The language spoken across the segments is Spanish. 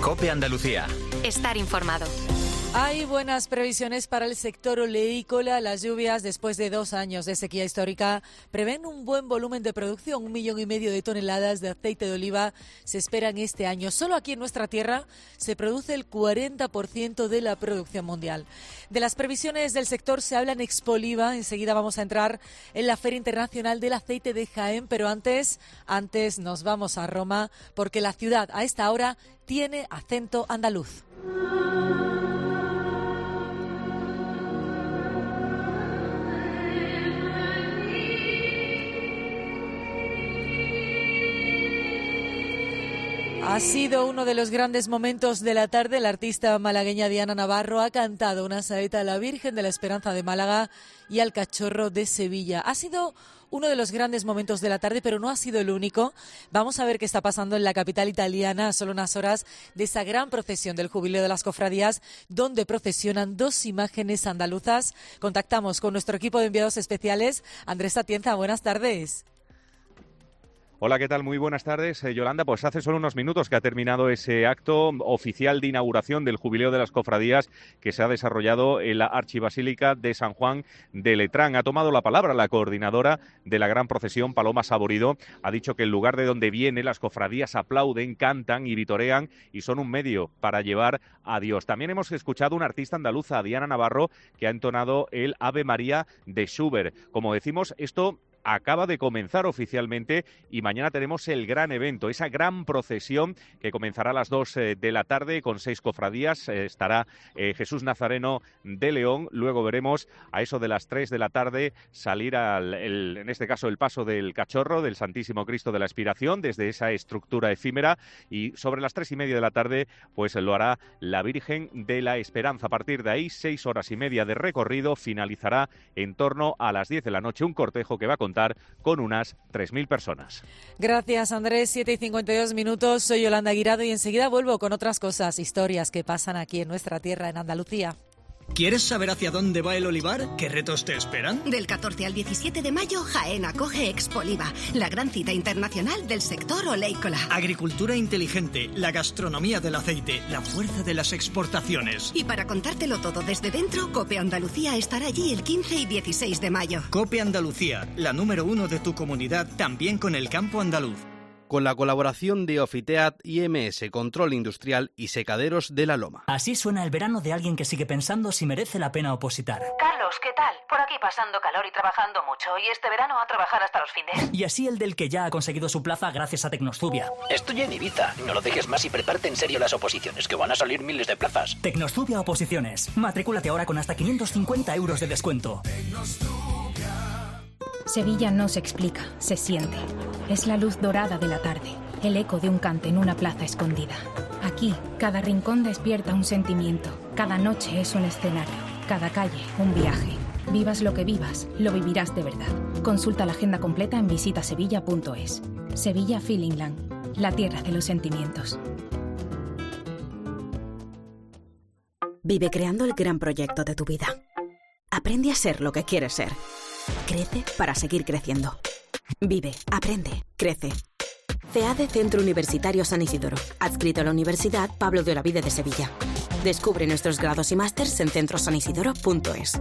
COPE Andalucía. Estar informado. Hay buenas previsiones para el sector oleícola. Las lluvias, después de 2 años de sequía histórica, prevén un buen volumen de producción. 1,5 millones de toneladas de aceite de oliva se esperan este año. Solo aquí en nuestra tierra se produce el 40% de la producción mundial. De las previsiones del sector se habla en Expoliva. Enseguida vamos a entrar en la Feria Internacional del Aceite de Jaén, pero antes nos vamos a Roma, porque la ciudad a esta hora tiene acento andaluz. Ha sido uno de los grandes momentos de la tarde. La artista malagueña Diana Navarro ha cantado una saeta a la Virgen de la Esperanza de Málaga y al Cachorro de Sevilla. Ha sido uno de los grandes momentos de la tarde, pero no ha sido el único. Vamos a ver qué está pasando en la capital italiana a solo unas horas de esa gran procesión del Jubileo de las Cofradías, donde procesionan 2 imágenes andaluzas. Contactamos con nuestro equipo de enviados especiales. Andrés Atienza, buenas tardes. Hola, ¿qué tal? Muy buenas tardes, Yolanda. Pues hace solo unos minutos que ha terminado ese acto oficial de inauguración del Jubileo de las Cofradías que se ha desarrollado en la Archibasílica de San Juan de Letrán. Ha tomado la palabra la coordinadora de la gran procesión, Paloma Saborido. Ha dicho que el lugar de donde viene las cofradías aplauden, cantan y vitorean y son un medio para llevar a Dios. También hemos escuchado una artista andaluza, Diana Navarro, que ha entonado el Ave María de Schubert. Como decimos, esto acaba de comenzar oficialmente y mañana tenemos el gran evento, esa gran procesión que comenzará a las 2 de la tarde con 6 cofradías. Estará Jesús Nazareno de León. Luego veremos a eso de las 3 de la tarde salir en este caso el paso del Cachorro, del Santísimo Cristo de la Expiración, desde esa estructura efímera, y sobre las 3:30 de la tarde pues lo hará la Virgen de la Esperanza. A partir de ahí, 6 horas y media de recorrido. Finalizará en torno a las 10 de la noche un cortejo que va a contar con unas 3.000 personas. Gracias, Andrés. 7:52. Soy Yolanda Guirado y enseguida vuelvo con otras cosas, historias que pasan aquí en nuestra tierra, en Andalucía. ¿Quieres saber hacia dónde va el olivar? ¿Qué retos te esperan? Del 14 al 17 de mayo, Jaén acoge Expoliva, la gran cita internacional del sector oleícola. Agricultura inteligente, la gastronomía del aceite, la fuerza de las exportaciones. Y para contártelo todo desde dentro, COPE Andalucía estará allí el 15 y 16 de mayo. COPE Andalucía, la número 1 de tu comunidad, también con el campo andaluz. Con la colaboración de Ofiteat, IMS, Control Industrial y Secaderos de la Loma. Así suena el verano de alguien que sigue pensando si merece la pena opositar. Carlos, ¿qué tal? Por aquí pasando calor y trabajando mucho, y este verano a trabajar hasta los fines. Y así el del que ya ha conseguido su plaza gracias a Tecnostubia. Estoy en Ibiza, no lo dejes más y prepárate en serio las oposiciones, que van a salir miles de plazas. Tecnostubia Oposiciones. Matricúlate ahora con hasta 550 euros de descuento. Sevilla no se explica, se siente. Es la luz dorada de la tarde, el eco de un cante en una plaza escondida. Aquí, cada rincón despierta un sentimiento, cada noche es un escenario, cada calle un viaje. Vivas lo que vivas, lo vivirás de verdad. Consulta la agenda completa en visitasevilla.es. Sevilla Feelingland, la tierra de los sentimientos. Vive creando el gran proyecto de tu vida. Aprende a ser lo que quieres ser. Crece para seguir creciendo. Vive, aprende, crece. CEADE Centro Universitario San Isidoro, adscrito a la Universidad Pablo de Olavide de Sevilla. Descubre nuestros grados y másters en centrosanisidoro.es.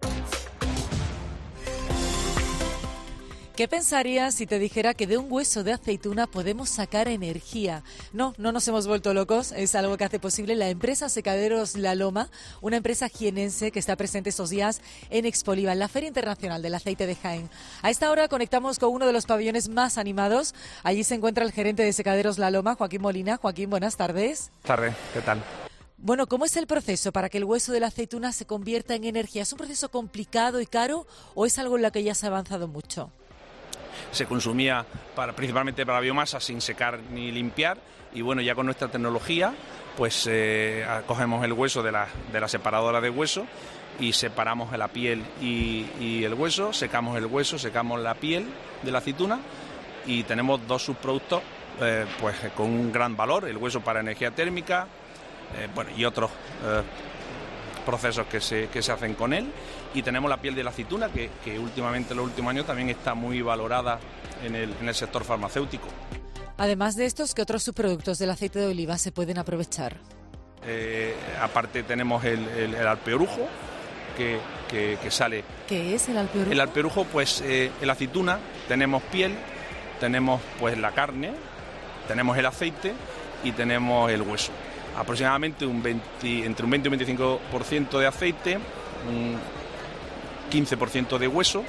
¿Qué pensarías si te dijera que de un hueso de aceituna podemos sacar energía? No nos hemos vuelto locos, es algo que hace posible la empresa Secaderos La Loma, una empresa jienense que está presente estos días en Expoliva, en la Feria Internacional del Aceite de Jaén. A esta hora conectamos con uno de los pabellones más animados. Allí se encuentra el gerente de Secaderos La Loma, Joaquín Molina. Joaquín, buenas tardes. Buenas tardes, ¿qué tal? Bueno, ¿cómo es el proceso para que el hueso de la aceituna se convierta en energía? ¿Es un proceso complicado y caro o es algo en lo que ya se ha avanzado mucho? Se consumía principalmente para la biomasa sin secar ni limpiar, y bueno, ya con nuestra tecnología pues cogemos el hueso de la separadora de hueso y separamos la piel y el hueso, secamos el hueso, secamos la piel de la aceituna y tenemos 2 subproductos pues con un gran valor, el hueso para energía térmica y otros procesos que se hacen con él. Y tenemos la piel de la aceituna que últimamente en los últimos años también está muy valorada en el sector farmacéutico. Además de estos, ¿qué otros subproductos del aceite de oliva se pueden aprovechar? Aparte tenemos el alpeorujo que sale. ¿Qué es el alpeorujo? El alpeorujo, pues en la aceituna tenemos piel, tenemos pues la carne, tenemos el aceite y tenemos el hueso. Aproximadamente entre un 20 y un 25% de aceite, un 15% de hueso,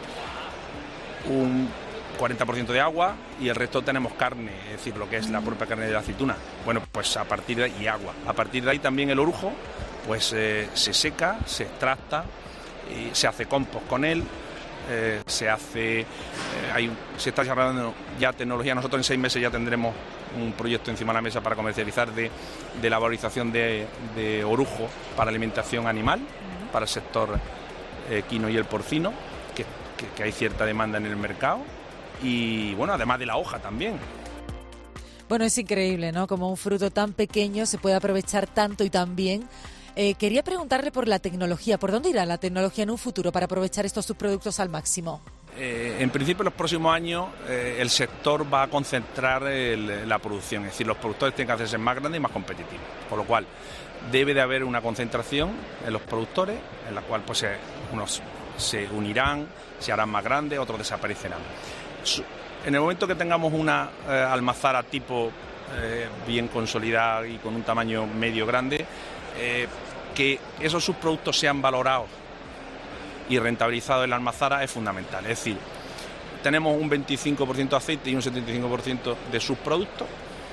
un 40% de agua y el resto tenemos carne, es decir, lo que es la propia carne de la aceituna. Bueno, pues a partir de ahí, y agua. A partir de ahí también el orujo, pues se seca, se extracta, y se hace compost con él, se está desarrollando ya tecnología. Nosotros en 6 meses ya tendremos un proyecto encima de la mesa para comercializar de la valorización de orujo para alimentación animal, para el sector equino y el porcino, que hay cierta demanda en el mercado. Y bueno, además de la hoja también. Bueno, es increíble, ¿no? Como un fruto tan pequeño se puede aprovechar tanto y tan bien. Quería preguntarle por la tecnología. ¿Por dónde irá la tecnología en un futuro para aprovechar estos subproductos al máximo? En principio, en los próximos años, el sector va a concentrar la producción. Es decir, los productores tienen que hacerse más grandes y más competitivos. Con lo cual, debe de haber una concentración en los productores, en la cual pues unos se unirán, se harán más grandes, otros desaparecerán. En el momento que tengamos una almazara tipo bien consolidada y con un tamaño medio grande, que esos subproductos sean valorados y rentabilizados en la almazara es fundamental. Es decir, tenemos un 25% de aceite y un 75% de subproductos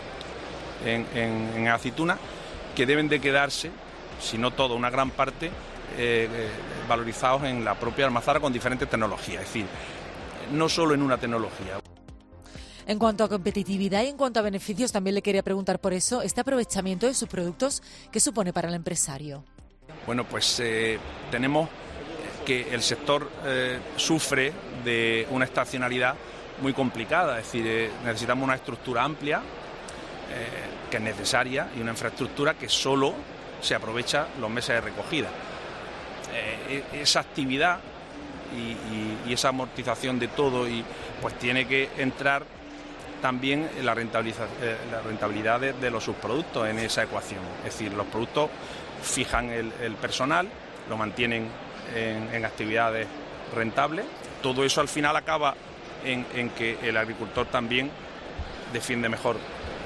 en aceituna que deben de quedarse, si no todo, una gran parte, valorizados en la propia almazara con diferentes tecnologías. Es decir, no solo en una tecnología. En cuanto a competitividad y en cuanto a beneficios, también le quería preguntar por eso, este aprovechamiento de sus productos, ¿qué supone para el empresario? Bueno, pues tenemos que el sector sufre de una estacionalidad muy complicada, es decir, necesitamos una estructura amplia que es necesaria y una infraestructura que solo se aprovecha los meses de recogida. Esa actividad y esa amortización de todo pues tiene que entrar también la rentabilidad de los subproductos en esa ecuación. Es decir, los productos fijan el personal, lo mantienen en actividades rentables. Todo eso al final acaba en que el agricultor también defiende mejor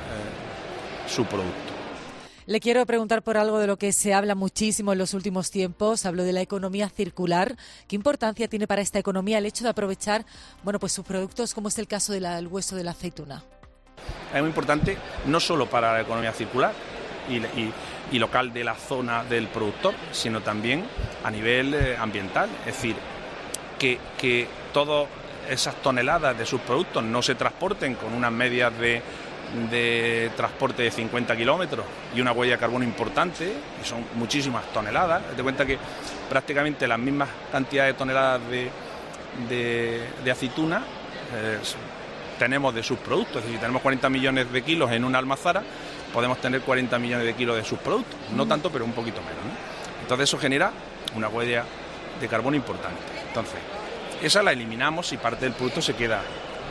su producto. Le quiero preguntar por algo de lo que se habla muchísimo en los últimos tiempos. Hablo de la economía circular. ¿Qué importancia tiene para esta economía el hecho de aprovechar, pues sus productos, como es el caso del hueso de la aceituna? Es muy importante no solo para la economía circular y local de la zona del productor, sino también a nivel ambiental. Es decir, que todas esas toneladas de sus productos no se transporten con unas medias de transporte de 50 kilómetros y una huella de carbono importante, y son muchísimas toneladas. Te cuenta que prácticamente las mismas cantidades de toneladas de aceituna tenemos de subproductos. Es decir, si tenemos 40 millones de kilos en una almazara, podemos tener 40 millones de kilos de subproductos. No tanto, pero un poquito menos, ¿no? Entonces eso genera una huella de carbono importante. Entonces, esa la eliminamos y parte del producto se queda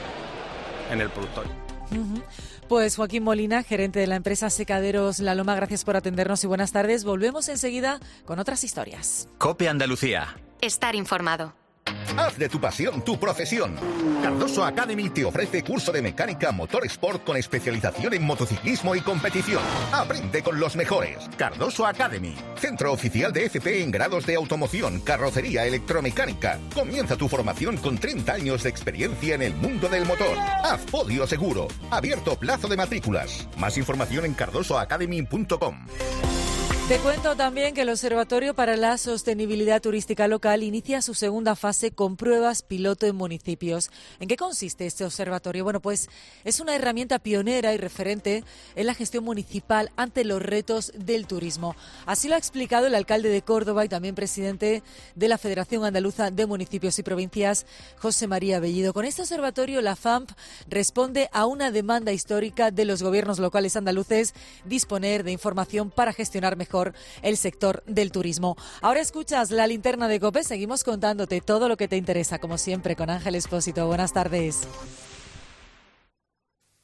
en el productor. Pues Joaquín Molina, gerente de la empresa Secaderos La Loma, gracias por atendernos y buenas tardes. Volvemos enseguida con otras historias. COPE Andalucía. Estar informado. Haz de tu pasión tu profesión. Cardoso Academy te ofrece curso de mecánica motor sport con especialización en motociclismo y competición. Aprende con los mejores. Cardoso Academy, centro oficial de FP en grados de automoción, carrocería, electromecánica. Comienza tu formación con 30 años de experiencia en el mundo del motor. Haz podio seguro. Abierto plazo de matrículas. Más información en cardosoacademy.com. Te cuento también que el Observatorio para la Sostenibilidad Turística Local inicia su segunda fase con pruebas piloto en municipios. ¿En qué consiste este observatorio? Bueno, pues es una herramienta pionera y referente en la gestión municipal ante los retos del turismo. Así lo ha explicado el alcalde de Córdoba y también presidente de la Federación Andaluza de Municipios y Provincias, José María Bellido. Con este observatorio, la FAMP responde a una demanda histórica de los gobiernos locales andaluces, disponer de información para gestionar mejor el sector del turismo. Ahora escuchas la linterna de COPE, seguimos contándote todo lo que te interesa, como siempre, con Ángel Expósito. Buenas tardes.